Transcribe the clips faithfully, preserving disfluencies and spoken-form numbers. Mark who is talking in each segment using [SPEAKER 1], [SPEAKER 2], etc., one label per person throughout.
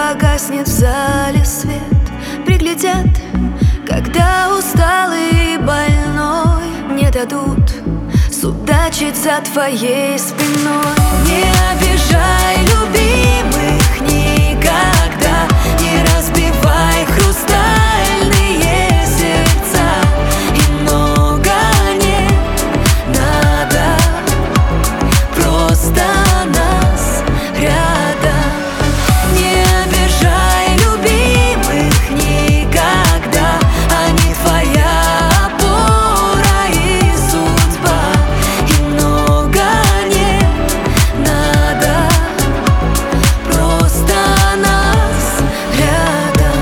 [SPEAKER 1] погаснет в зале свет, приглядят, когда усталый и больной, не дадут судачить за твоей спиной. Не обижай любимых никогда, не разбивай хрустальные сердца, и много не надо, просто нас рядом. Не обижай любимых никогда, они твоя опора и судьба, и много не надо, просто нас рядом.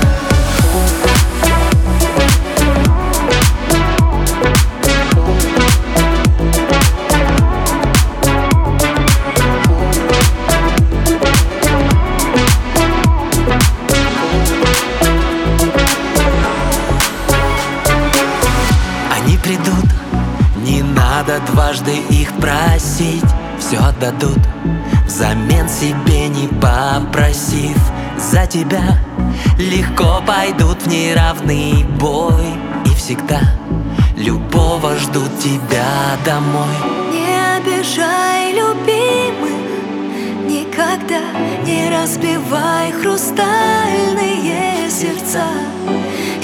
[SPEAKER 2] Они придут, не надо дважды их просить, все отдадут, взамен себе не попросив. За тебя легко пойдут в неравный бой, и всегда любого ждут тебя домой.
[SPEAKER 1] Не обижай любимых никогда, не разбивай хрустальные сердца,